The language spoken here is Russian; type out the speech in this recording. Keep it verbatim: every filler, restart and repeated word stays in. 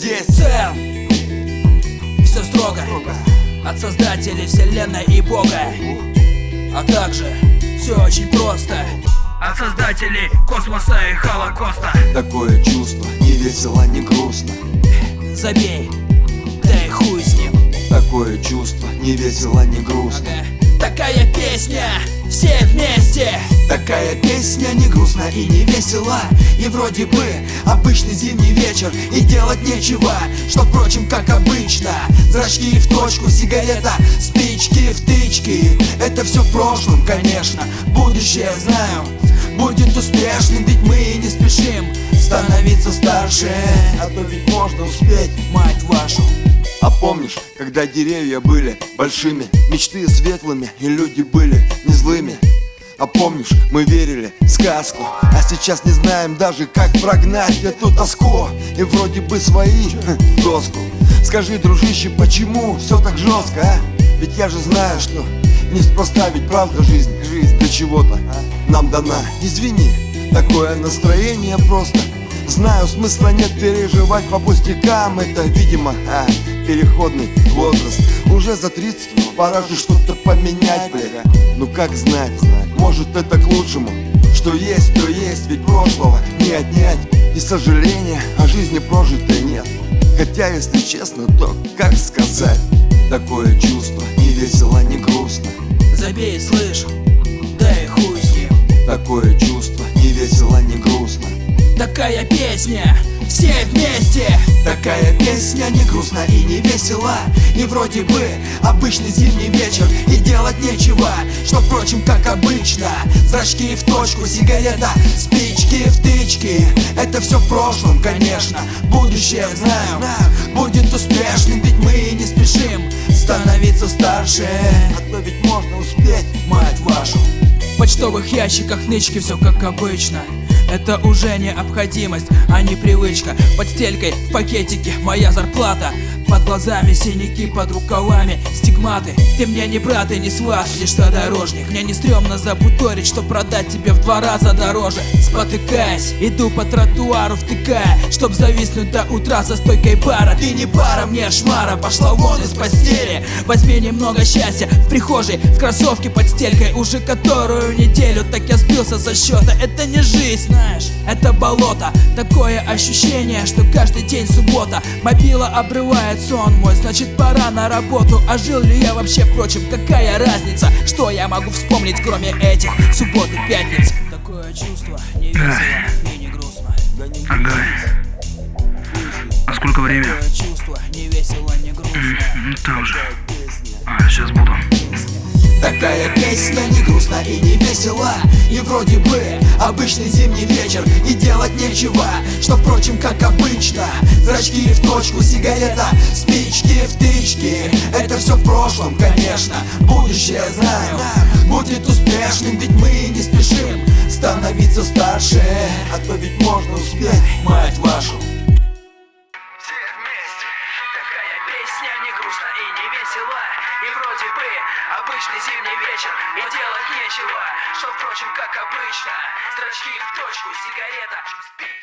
здесь Церн. Все строго от создателей вселенной и Бога. А также все очень просто от создателей космоса и Холокоста. такое чувство, не весело, не грустно. Забей, да и хуй с ним. Такое чувство, не весело, не грустно. Ага. Такая песня, все вместе. Такая песня не грустно и не весело. И вроде бы обычный зимний вечер, и делать нечего, что впрочем как обычно. Зрачки в точку, сигарета, спички в тычки. Это все в прошлом, конечно. Будущее, знаю, будет успешным, ведь мы и не спешим становиться старше. А то ведь можно успеть, Мать вашу. А помнишь, когда деревья были большими, мечты светлыми, и люди были не злыми? А помнишь, мы верили в сказку, а сейчас не знаем даже, как прогнать эту тоску. И вроде бы свои в доску. Скажи, дружище, почему все так жестко, а? Ведь я же знаю, что неспроста, ведь правда жизнь, жизнь для чего-то нам дана. Извини, такое настроение просто. Знаю, смысла нет переживать по пустякам. Это, видимо, а, переходный возраст. Уже за тридцать, пора же что-то поменять, бля. Ну как знать, может это к лучшему. Что есть, то есть, ведь прошлого не отнять. И сожаления о жизни прожитой нет. Хотя, если честно, то как сказать? Такое чувство, не весело, не грустно. Забей, слышь, да и хуй с ним. Такое чувство, не весело, не грустно. Такая песня, все вместе. Такая песня не грустно и не весело. И вроде бы обычный зимний вечер, и делать нечего, что впрочем как обычно. Зрачки в точку, сигарета, спички в тычки. Это все в прошлом, конечно. Будущее, знаю, будет успешным, ведь мы и не спешим становиться старше. А то ведь можно успеть, Мать вашу. В почтовых ящиках нычки, все как обычно. Это уже необходимость, а не привычка. Под стелькой в пакетике моя зарплата. Под глазами синяки, под рукавами стигматы. Ты мне не брат и не сват, лишь дорожник. Мне не стрёмно забуторить, что продать тебе в два раза дороже. Спотыкаясь, иду по тротуару, втыкая, чтоб зависнуть до утра за стойкой бара. Ты не пара, мне шмара, пошла вон из постели. Возьми немного счастья в прихожей, в кроссовке под стелькой. Уже которую неделю так я сбился со счета. Это не жизнь, знаешь, это болото. Такое ощущение, что каждый день суббота. Мобила обрывает сон мой, значит пора на работу. А жил ли я вообще, впрочем, какая разница? Что я могу вспомнить, кроме этих суббот и пятниц? Такое чувство, не весело и не грустно. Ага. А сколько время? Такое чувство, не весело, не грустно. Ну там же. А, сейчас буду. такая песня не грустно и не весело. И вроде бы обычный зимний вечер, и делать нечего, что впрочем как обычно. Зрачки в точку, сигарета, спички в тычки. Это все в прошлом, конечно. Будущее, знаю, будет успешным, ведь мы не спешим становиться старше. А то ведь можно успеть, мать вашу. И вроде бы обычный зимний вечер, и делать нечего, что впрочем как обычно. Зрачки в точку, сигарета, спи.